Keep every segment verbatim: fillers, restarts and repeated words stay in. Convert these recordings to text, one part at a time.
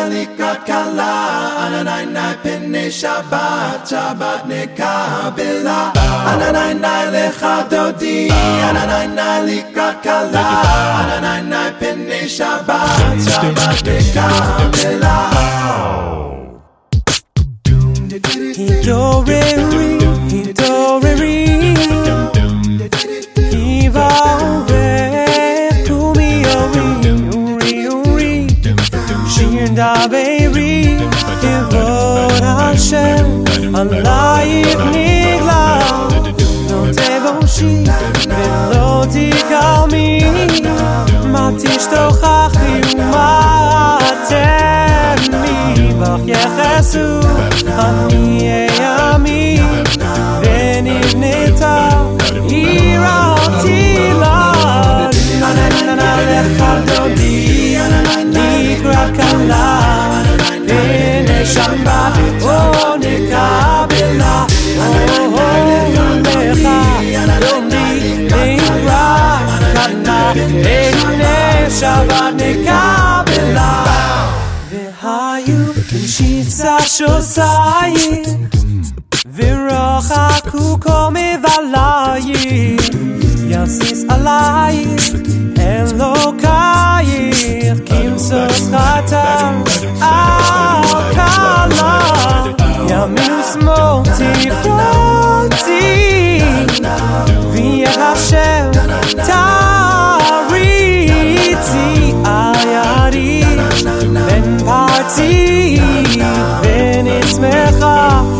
לקראת כלה, אננאי פני שבת, שבת נקבלה. אננאי לך דודי, אננאי לקראת כלה, אננאי פני שבת, שבת נקבלה. Hidoreri, hidoreri, hivarech kumiori, uri uri, shir daveri, kivod Hashem, alayich nigla, no tevoshi, velo tikalmi, ma tishtochachi u'ma atemi, bach yechesu. אני אעמי ונבנתה עיר עתילה. נננה לך דודי לקראת כלה, הנה שבת או נקבלה. לך דודי לקראת כלה, הנה שבת נקבלה. והיו שיצא שוסיים ורחקו כה מבלייך, יסיס עלייך אלוקייך כמסוס חתר על כלה. ימין ושמאל תפרותי ויהיה השם תריצי על ידי בין פרצי ונשמחה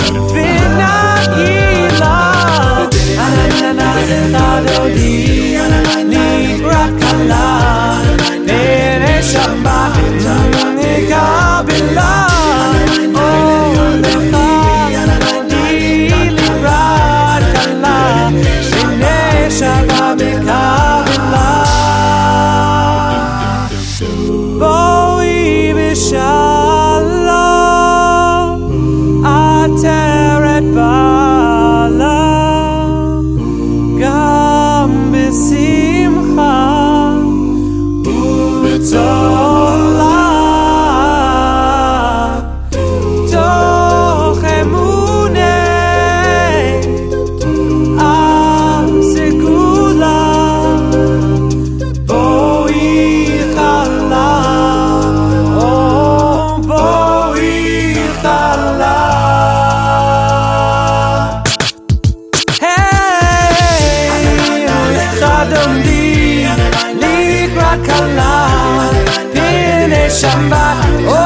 ונעילה. אנננה לך דודי לקראת כלה, הנה שבת נקבלה. לך דודי לקראת כלה, הנה שבת נקבלה. בואי בשלום עטרת בעלה, גם בשמחה ובצולה, תוך אמונה על סגולה. בואי חלה, oh בואי חלה. לקראת כלה, הנה שבת